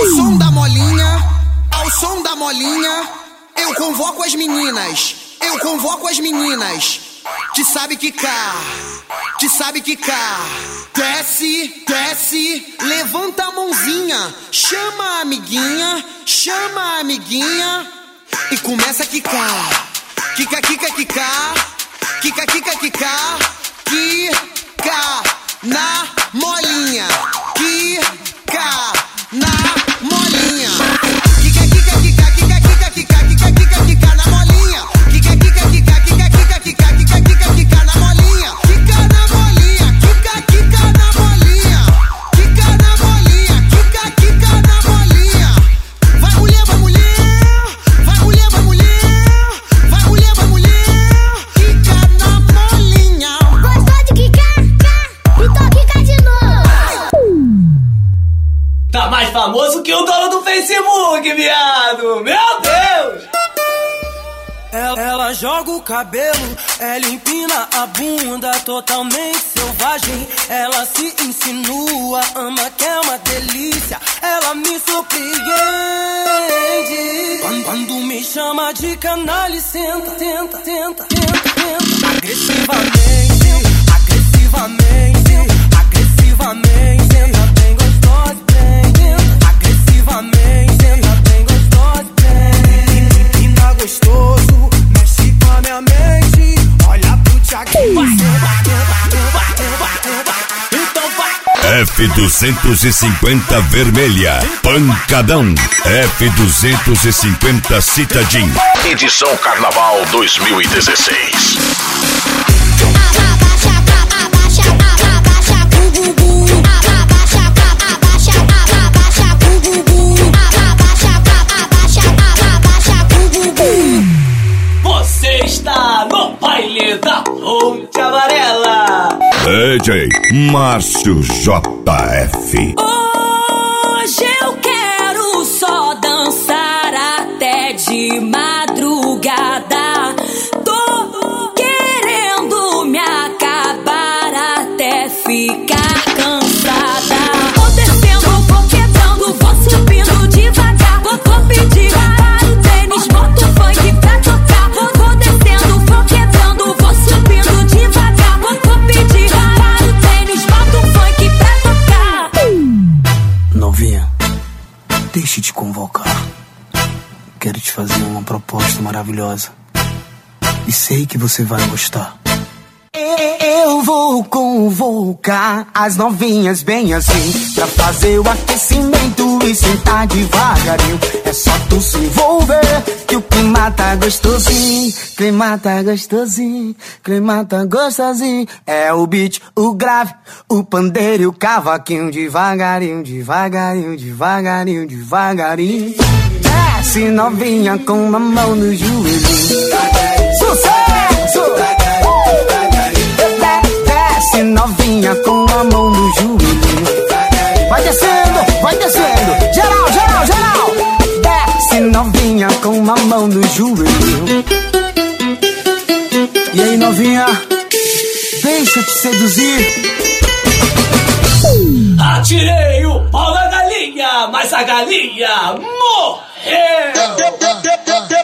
Ao som da molinha, ao som da molinha, eu convoco as meninas, eu convoco as meninas. Te sabe que cá, te sabe que cá. Desce, desce, levanta a mãozinha, chama a amiguinha, chama a amiguinha e começa a quicar. Quica, quica, quicar, quica, quica, quicar, quica na molinha, quica na molinha. Quica, quica, quica, quica, quica, quica, quica, quica, quica na molinha. Quica, quica, quica, quica, quica, quica, quica, quica, quica na molinha. Quica na molinha, quica, quica na molinha. Quica na molinha, quica, quica na molinha. Vai mulher, vai mulher, vai mulher, vai mulher, vai mulher, vai mulher. Quica na molinha. Gostou de quicar? Então quica de novo. Tá mais famoso que o dono do Facebook, viado! Meu Deus! Ela joga o cabelo, ela empina a bunda, totalmente selvagem. Ela se insinua, ama que é uma delícia. Ela me surpreende. Quando me chama de canalha, senta, tenta, tenta, tenta, tenta. Agressivamente, agressivamente, agressivamente. Ela bem gostosa, bem. Agressivamente, ela bem gostosa, bem. Empina gostoso, mexe com a minha mente. Olha pro Thiaguinho. Então vai. F250 vermelha, pancadão. F250 Citadin. Edição Carnaval 2016. Você está no baile da Ponte Amarela. DJ Márcio JF. Hoje eu quero só dançar até de madrugada. Tô querendo me acabar até ficar cansada. Vou descendo, vou quebrando, vou subindo devagar. Vou pedir para o tênis, boto funk pra tocar. Vou descendo, vou quebrando, vou subindo devagar. Vou pedir para o tênis, boto funk pra tocar. Novinha, deixe de convocar. Quero te fazer uma proposta maravilhosa. E sei que você vai gostar. Eu vou convocar as novinhas bem assim, pra fazer o aquecimento e sentar devagarinho. É só tu se envolver que o clima tá gostosinho. Clima tá gostosinho, clima tá gostosinho. É o beat, o grave, o pandeiro e o cavaquinho. Devagarinho, devagarinho, devagarinho, devagarinho. Desce novinha com uma mão no joelho. Sucesso! Desce novinha com a mão no joelho. Vai descendo, geral, geral, geral. Desce novinha com uma mão no joelho. E aí novinha, deixa eu te seduzir. Atirei o pau na galinha, mas a galinha morreu.